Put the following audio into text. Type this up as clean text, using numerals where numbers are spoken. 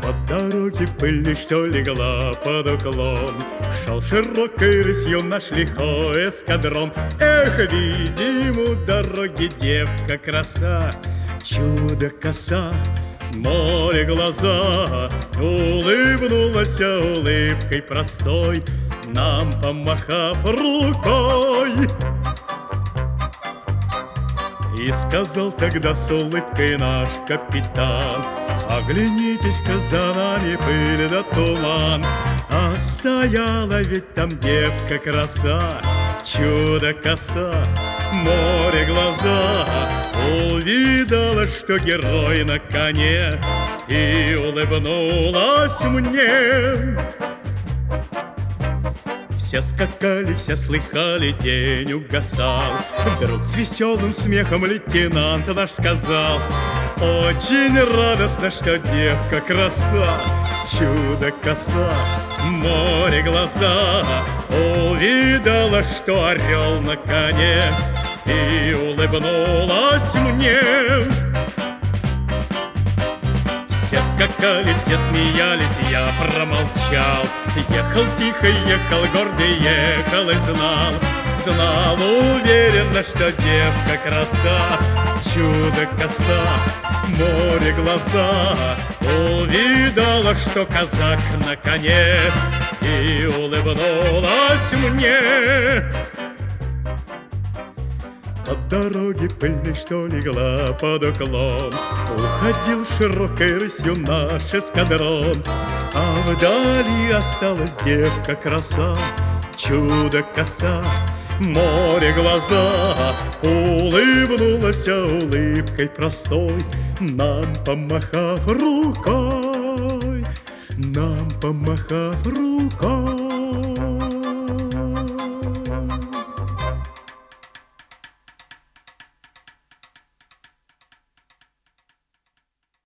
По дороге пыльной, что легла под уклон, шел широкой рысью наш лихой эскадрон. Эх, видим у дороги девка краса, чудо-коса, море глаза. Улыбнулась улыбкой простой, нам помахав рукой. И сказал тогда с улыбкой наш капитан: оглянитесь-ка за нами, пыль да туман. А стояла ведь там девка краса, чудо-коса, море глаза. Увидала, что герой на коне, и улыбнулась мне. Все скакали, все слыхали, день угасал. Вдруг с веселым смехом лейтенант наш сказал: очень радостно, что девка краса, чудо-коса, море глаза. Увидала, что орел на коне, и улыбнулась мне. Все скакали, все смеялись, я промолчал. Ехал тихо, ехал гордый, ехал и знал. Знал уверенно, что девка краса, чудо-коса, море глаза. Увидала, что казак на коне, и улыбнулась мне. По дороге пыльной, что легла под уклон, уходил широкой рысью наш эскадрон. А вдали осталась девка краса, чудо-коса, море глаза. Улыбнулась улыбкой простой, нам помахав рукой, нам помахав рукой.